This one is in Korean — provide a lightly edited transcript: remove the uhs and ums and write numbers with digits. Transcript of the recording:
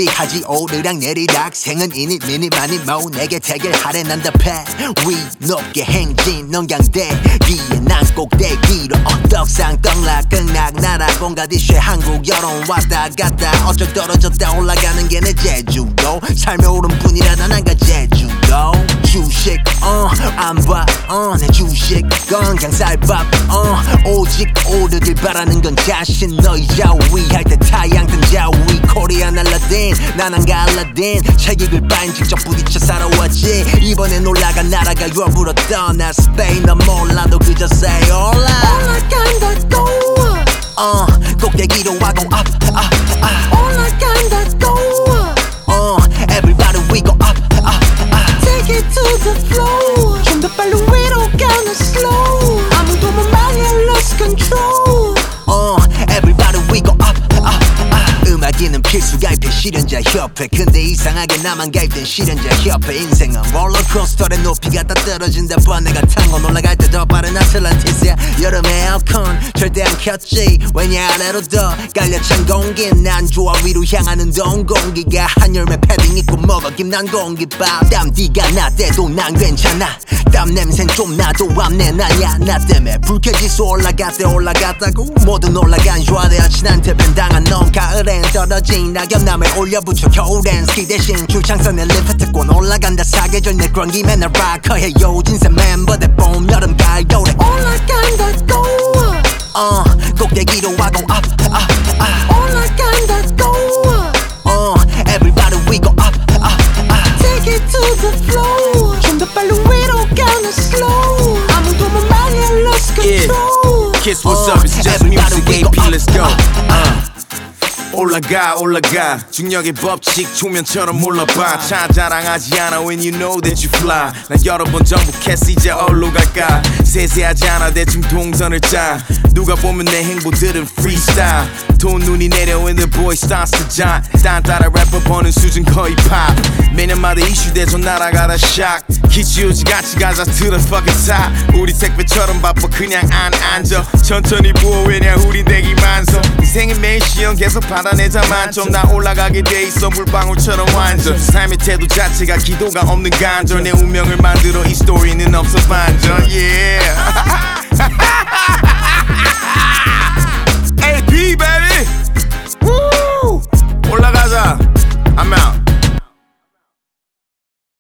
하지 오르락 내리락 생은 이니 미니 많이 모 내게 대결하래 난 답해 위 높게 행진 농경대기에 난 꼭대기로 떡상 떡락 극락 나라 공가디쉐 한국 여론 왔다 갔다 어쩔 떨어졌다 올라가는 게 내 제주도 삶의 오른뿐이라 난 가 제주도 주식 안봐 내 주식 건강 쌀밥 오직 오르길 바라는 건 자신 너희 자위 할 때 타양 든 자위 코리안 알라딘 난 안 가 알라딘 책익을 빠인 직접 부딪혀 살아왔지 이번엔 올라간 나라가 유럽으로 떠나 스페인 넌 몰라도 그저 say hola 올라간다고 꼭대기로 와고 up 올라간다고 everybody we go up Take it to the floor 좀 더 빨리 위로 가는 slow 아무도 못 막아 lose control everybody we go up 음악이는 필수 가입해 실현자 협회 근데 이상하게 나만 가입된 실현자 협회 인생은 롤러코스터의 높이가 다 떨어진다 뻔 내가 탄 건 올라갈 때 더 빠른 아틀란티스야 여름에 에어컨 절대 안 켰지 왜냐 아래로 더 깔려찬 공기 난 좋아 위로 향하는 동공기가 한여름에 패딩 입고 먹어 김난 공깃밥 땀 띠가 나대도 난 괜찮아 땀 냄새는 좀 나도 앞내 나야 나 때문에 불쾌지수 올라갔다고 모든 올라간 좋아되어 친한테 벤당한 놈 가을엔 떨어진 낙엽남에 올려붙여 겨울엔 스키 대신 줄창선에 리프트권 올라간다 사계절 내 그런 김에 나 락커해 요진세 멤버들 봄 여름 가을 겨울에 올라간다고 꼭대기로 와고 up 올라간다고 everybody we go up Take it to the floor 좀 더 빨리 위로 가는 slow 아무도 못 막아 lose control Kiss what's up it's just music AP let's go 올라가 중력의 법칙 초면처럼 몰라봐 차 자랑하지 않아 when you know that you fly 나 여러 번 정복했어 이제 어디로 갈까 세세하지 않아 대충 동선을 짜 누가 보면 내 행보들은 freestyle 돈 눈이 내려 when the boy starts to jump 딴 따라 래퍼 버는 수준 거의 팝 매년마다 이슈돼서 날아가다 shock 기치우지 같이 가자 to the fucking top 우리 택배처럼 바빠 그냥 안 앉아 천천히 부어 왜냐 우리 대기 만성 인생의 매일 시험 계속 받아내자 만점 나 올라가게 돼 있어 물방울처럼 완전 삶의 태도 자체가 기도가 없는 간절 내 운명을 만들어 이 스토리는 없어 반전 yeah